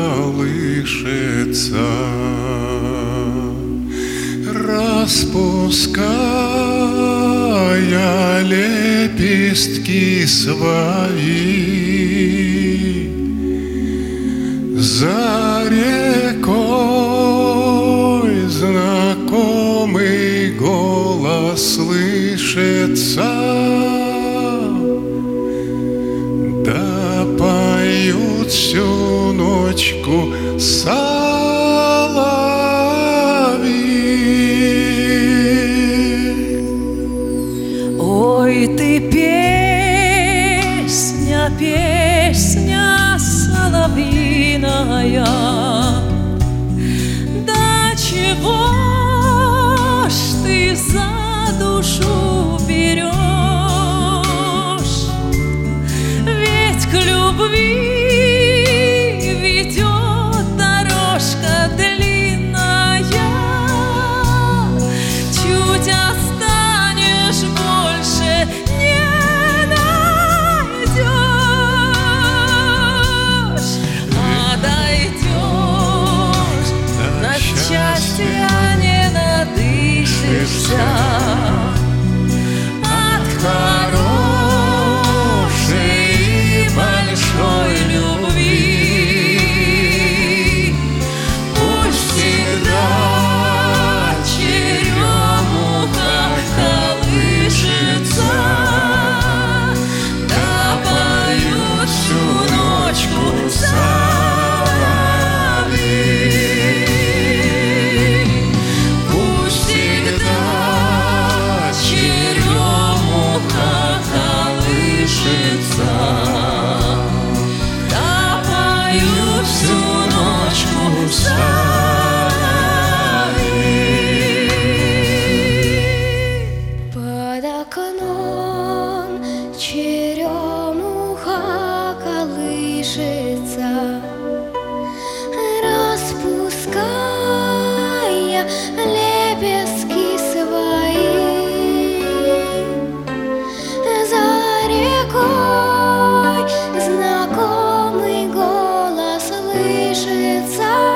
колышется, распуская лепестки свои. За рекой знакомый голос слышится, да поют всю ночку соловьи. Ой, ты песня, песня соловьиная, да чего ж ты за душу берешь? Ведь к любви ведет дорожка длинная, чуть останешь, больше не найдешь. А дойдешь, на счастье не надышишься от хорошей и большой любви. Пусть всегда черемуха колышется, да поют всю ночку соловьи. Пусть всегда черемуха колышется, да поют всю ночку соловьи. Под окном черемуха колышется, распуская лепестки свои. За рекой знакомый голос слышится,